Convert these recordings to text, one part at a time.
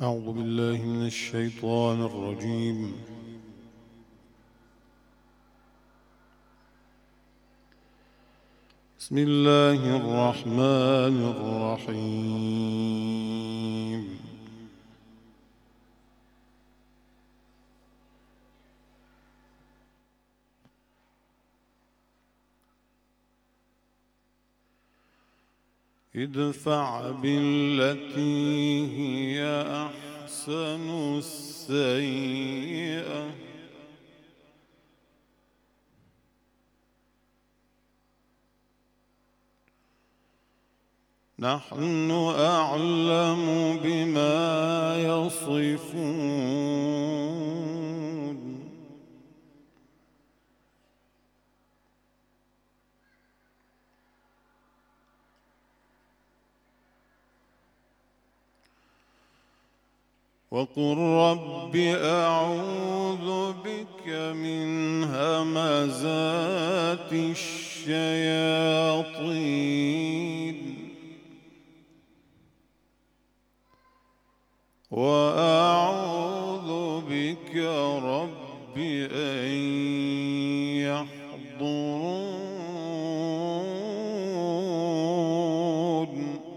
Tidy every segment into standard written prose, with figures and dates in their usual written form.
أعوذ بالله من الشيطان الرجيم. بسم الله الرحمن الرحيم. ادفع بالتي هي أحسن السيئة نحن أعلم بما يصفون وقل رب أعوذ بك من همزات الشياطين وأعوذ بك رب أن يحضرون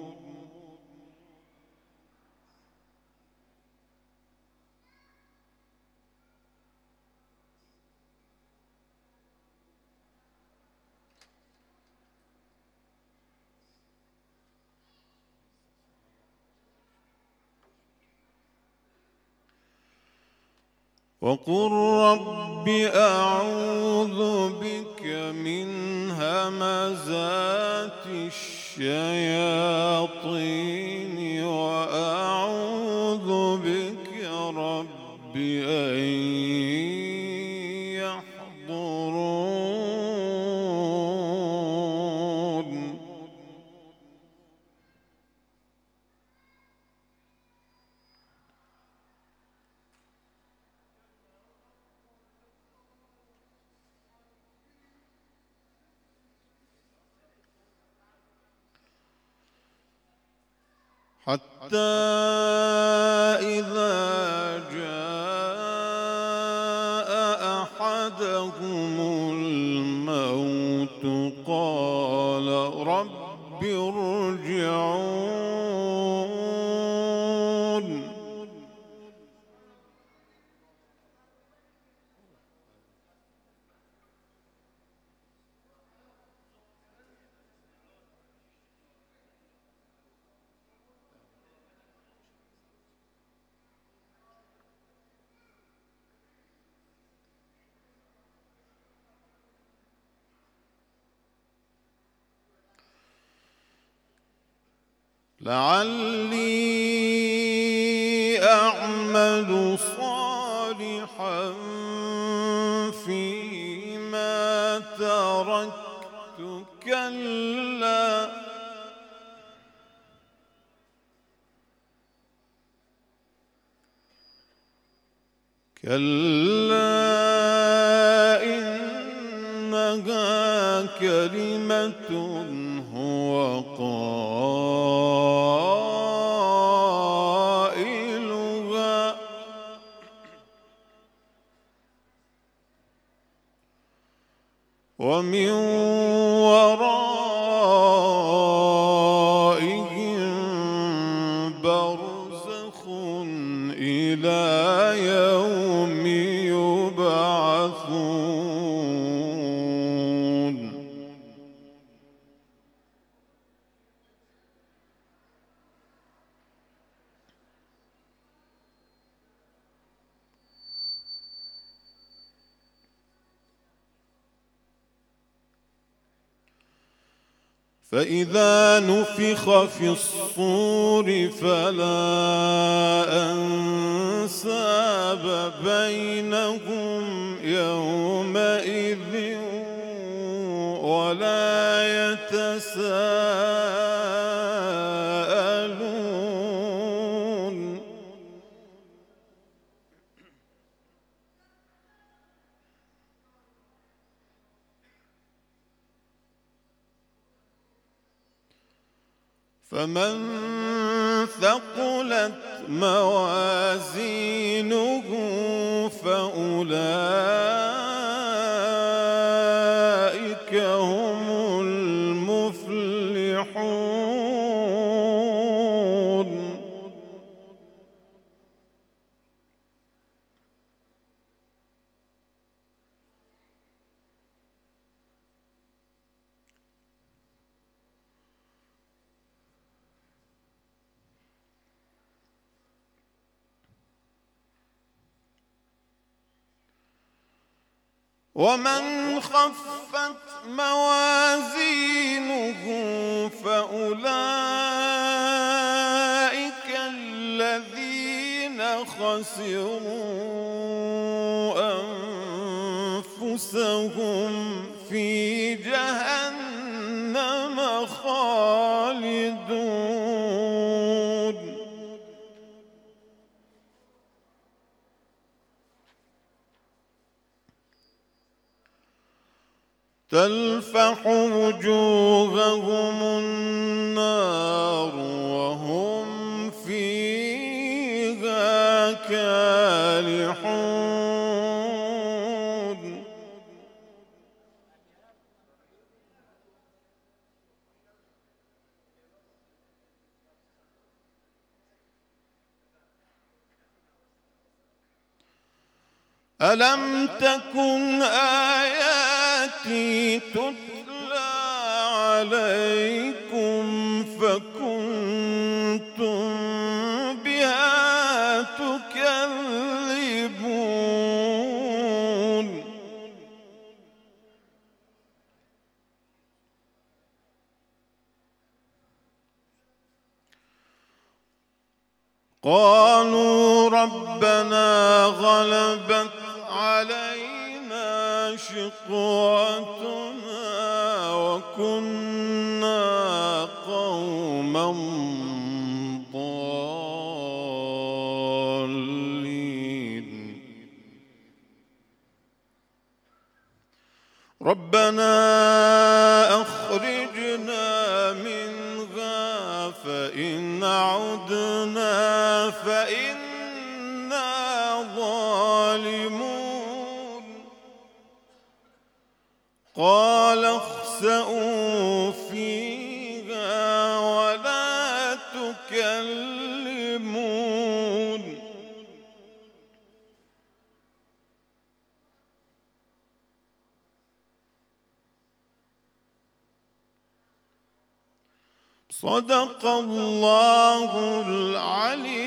وقل رب أعوذ بك من همزات الشياطين وأعوذ بك رب أن يحضرون حتى إذا جاء أحدهم الموت قال رب ارجعون لعلي أعمل صالحا فيما تركت كلا إنها كلمة هو قائلها ومن ورائهم برزخ إلى يوم يبعثون فإذا نفخ في الصور فلا أنساب بينهم يومئذ ولا يتساءلون فمن ثقلت موازينه فأولئك هم المفلحون. ومن خفت موازينه فأولئك الذين خسروا أنفسهم في جهنم خالدون. تلفح وجوههم النار وهم فيها كالحون. ألم تكن آياتي تتلى عليكم فكنتم بها تكذبون. قالوا ربنا غلبت علينا شقوتنا وكنا قوما ضالين. ربنا أخرجنا منها فإن عدنا فإنا ظالمون. قال اخسئوا فيها ولا تكلمون. صدق الله العلي